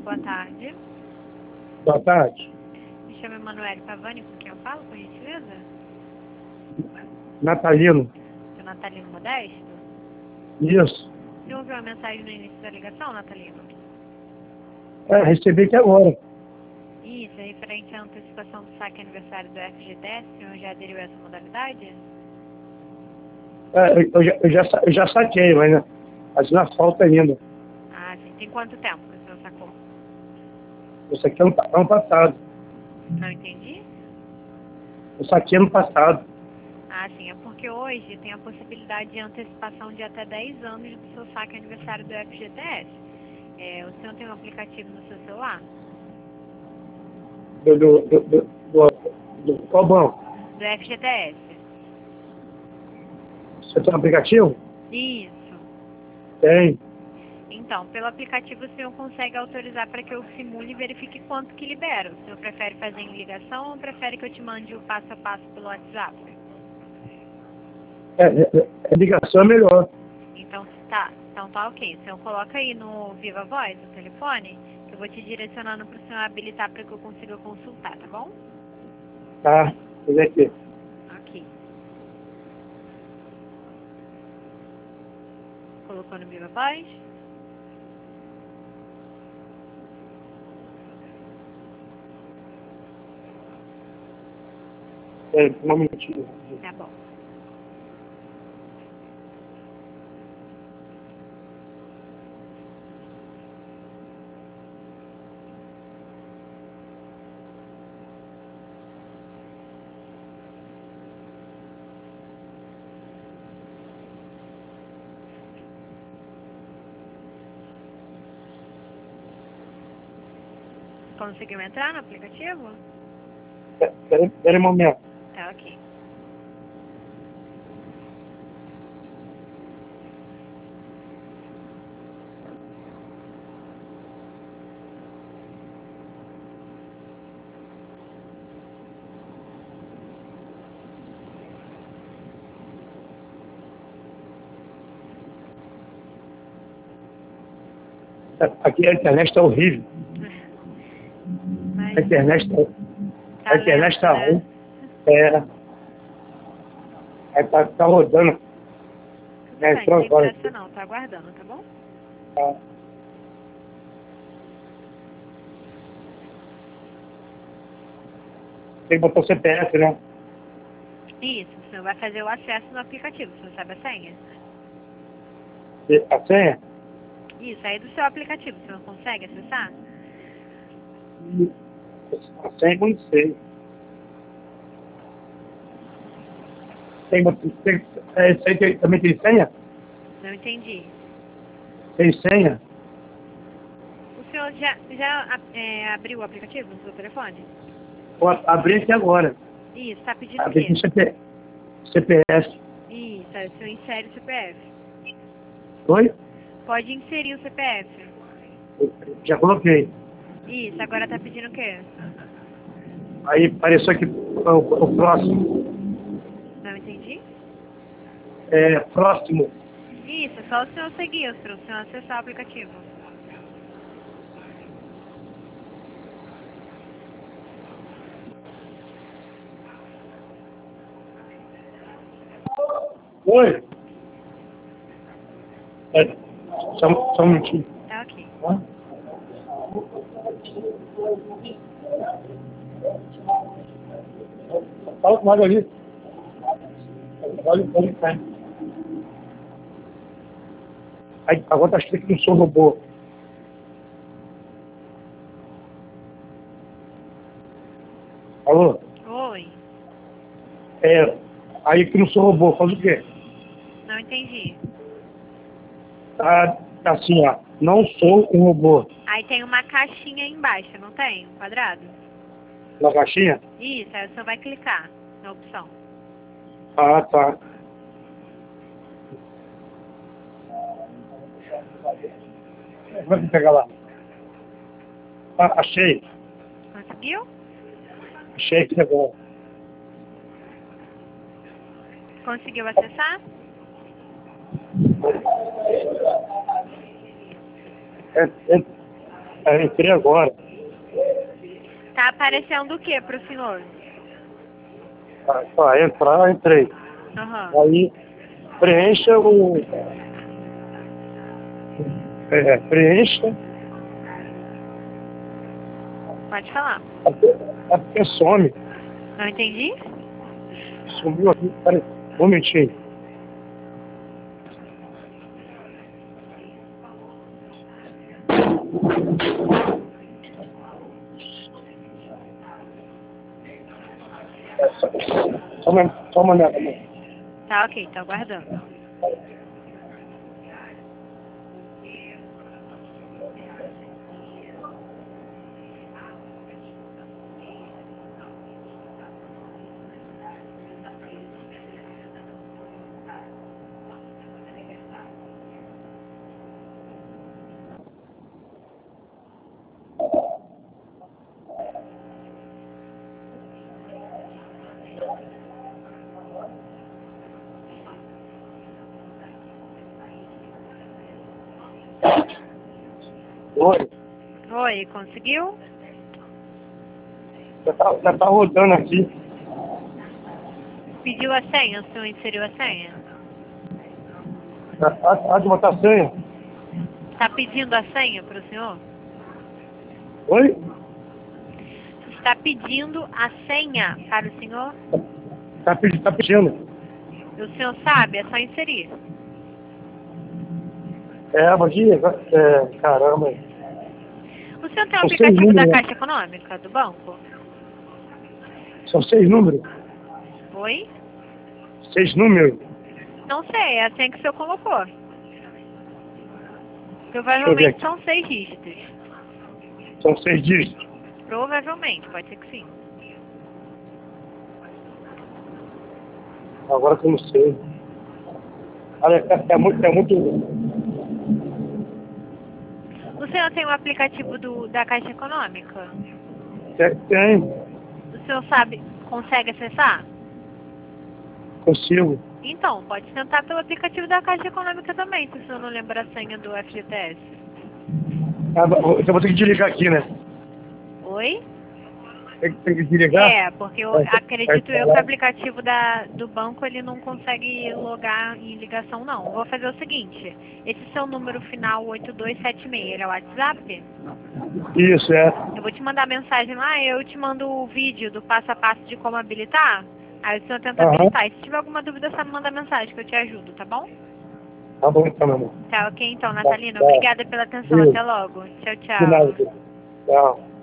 Boa tarde. Boa tarde. Me chamo Emanuele Pavani, com quem eu falo, por gentileza? Natalino. Seu Natalino Modesto? Isso. Você ouviu a mensagem no início da ligação, Natalino? Recebi aqui agora. Isso, é referente à antecipação do saque aniversário do FGTS, o senhor já aderiu a essa modalidade? Eu já saquei, mas na falta ainda. Ah, sim. Tem quanto tempo que o senhor sacou? Isso aqui é ano passado. Não entendi? Eu saquei ano passado. Ah, sim. É porque hoje tem a possibilidade de antecipação de até 10 anos do seu saque aniversário do FGTS. O senhor tem um aplicativo no seu celular? Do qual banco? Do FGTS. Você tem um aplicativo? Isso. Tem. Então, pelo aplicativo o senhor consegue autorizar para que eu simule e verifique quanto que libera. O senhor prefere fazer em ligação ou prefere que eu te mande o passo a passo pelo WhatsApp? Ligação é melhor. Então tá ok. O senhor coloca aí no Viva Voz, o telefone, que eu vou te direcionando para o senhor habilitar para que eu consiga consultar, tá bom? Tá. Deixa eu ver aqui. Ok. Colocou no Viva Voz? Um momentinho. Tá bom. Conseguiu entrar no aplicativo? Espera um momento. Tá ok. Aqui a internet está horrível. Mas A internet está lento, ruim. né? Aí tá rodando. Tudo bem, Entrou sem agora pressa aqui. não, tá aguardando, tá bom? Tá. Tem que botar o CPF, né? Isso, o senhor vai fazer o acesso no aplicativo, o senhor sabe a senha? A senha? Isso, aí do seu aplicativo, o senhor consegue acessar? A senha eu não sei. Esse aí também tem senha? Não entendi. Tem senha? O senhor já abriu o aplicativo no seu telefone? Vou abrir aqui agora. Isso, tá pedindo o Abrir quê? com CPF. Isso, aí o senhor insere o CPF. Oi? Pode inserir o CPF. Já coloquei. Isso, agora tá pedindo o quê? Aí apareceu aqui o próximo. Não entendi? Próximo. Isso, é só o senhor seguir, para o senhor acessar o aplicativo. Oi? Só um minutinho. Tá ok. Fala com o ali. Olha cá. Aí, agora tá escrito que não sou robô. Alô? Oi, Aí que não sou robô, faz o quê? não entendi. Tá assim, ó. Não sou um robô. Aí tem uma caixinha aí embaixo, não tem? Um quadrado? Na caixinha? Isso, aí o senhor vai clicar na opção. Ah, tá. Como é que pega lá? Ah, achei. Conseguiu? Achei aqui agora. Conseguiu acessar? É, Entrei agora. Tá aparecendo o que pro senhor? Entrei. Aham. Aí preencha o. Preencha. Pode falar. Até some. Não entendi? Sumiu aqui. Peraí, um momentinho. Só uma olhada. Tá ok, tá aguardando. Oi. Oi, conseguiu? Já tá rodando aqui. Pediu a senha? O senhor inseriu a senha? Há de botar senha? Está pedindo a senha para o senhor? Oi? Está pedindo a senha para o senhor? Tá pedindo. O senhor sabe? É só inserir. Caramba. O senhor tem o São 6 aplicativo da números, né? Caixa Econômica, do banco? São 6 números? Oi? 6 números? Não sei, é a senha que o senhor colocou. Deixa eu ver Provavelmente aqui. são 6 dígitos. São 6 dígitos. Provavelmente, pode ser que sim. Agora que eu não sei. Olha, é muito. O senhor tem o aplicativo da Caixa Econômica? Tem. O senhor sabe, consegue acessar? Consigo. Então, pode tentar pelo aplicativo da Caixa Econômica também, se o senhor não lembra a senha do FGTS. Eu vou ter que desligar aqui, né? Oi? Tem que desligar? É, porque eu acredito eu que o aplicativo do banco ele não consegue logar em ligação não. Eu vou fazer o seguinte, esse seu número final 8276, ele é o WhatsApp? Isso, é. Eu vou te mandar mensagem lá, eu te mando o vídeo do passo a passo de como habilitar. Aí o senhor tenta habilitar. E se tiver alguma dúvida, só me manda mensagem que eu te ajudo, tá bom? Tá bom então, meu amor. Tá ok então, Natalina. Tá. Obrigada pela atenção. Beijo. Até logo. Tchau, De nada. tchau. Tchau.